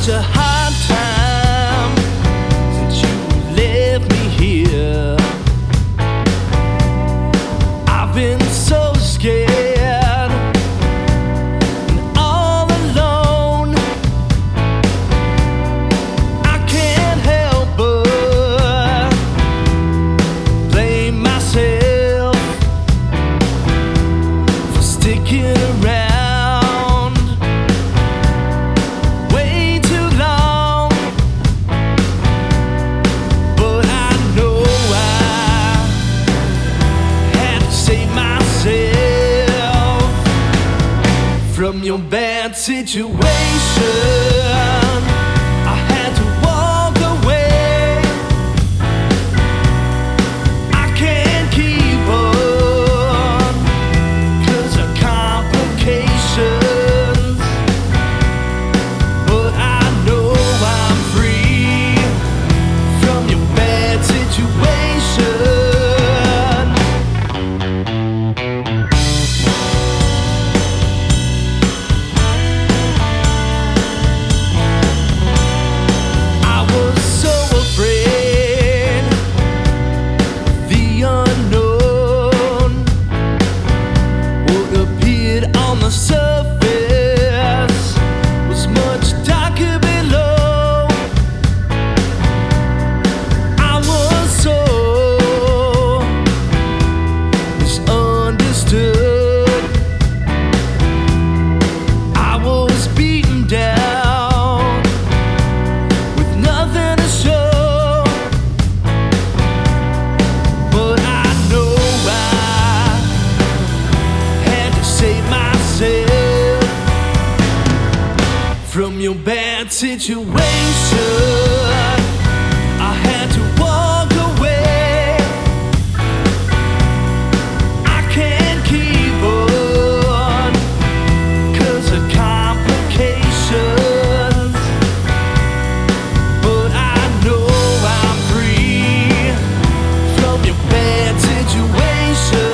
such a hard time since you left me here. I've been so scared and all alone. I can't help but blame myself for sticking around from your bad situation. I had to walk away. I can't keep on 'cause of complications, but I know I'm free from your bad situation. From your bad situation, I had to walk away. I can't keep on 'cause of complications, but I know I'm free from your bad situation.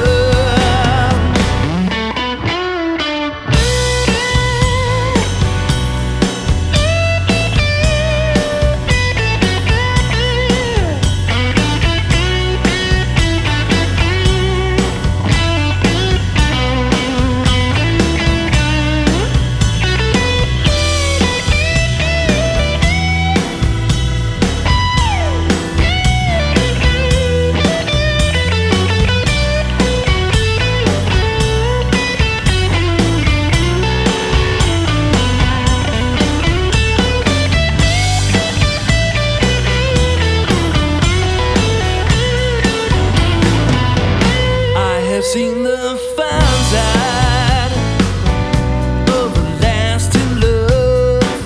Seen the fine side of a lasting love,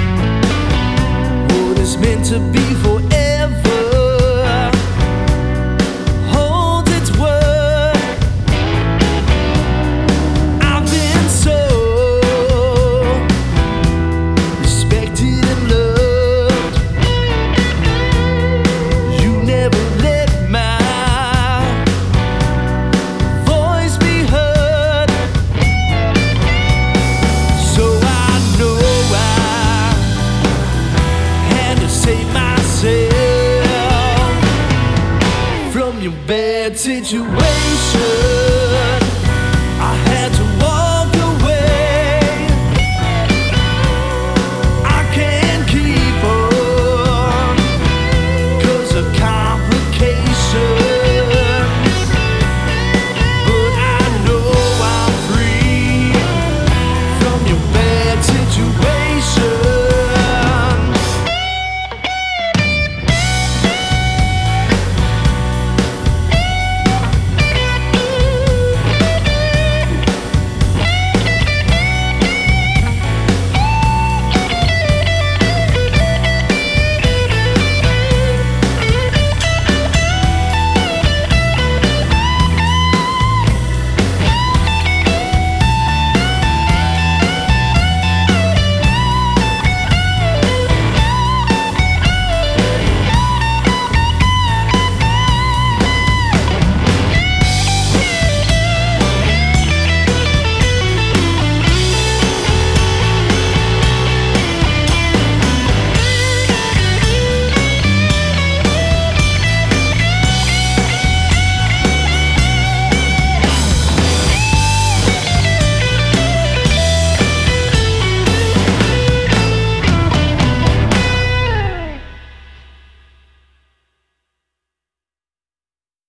what is meant to be forever holds its worth. I've been so respected and loved. You never let my from your bad situation.